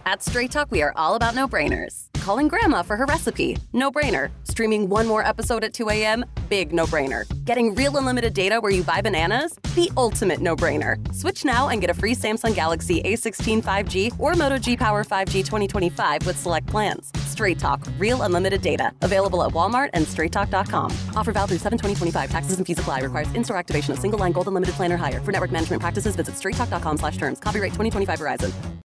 At Straight Talk, we are all about no-brainers. Calling grandma for her recipe? No-brainer. Streaming one more episode at 2 a.m.? Big no-brainer. Getting real unlimited data where you buy bananas? The ultimate no-brainer. Switch now and get a free Samsung Galaxy A16 5G or Moto G Power 5G 2025 with select plans. Straight Talk. Real unlimited data. Available at Walmart and straighttalk.com. Offer valid through 7/20/25. Taxes and fees apply. Requires in-store activation of single line gold unlimited plan or higher. For network management practices, visit straighttalk.com/terms. Copyright 2025 Verizon.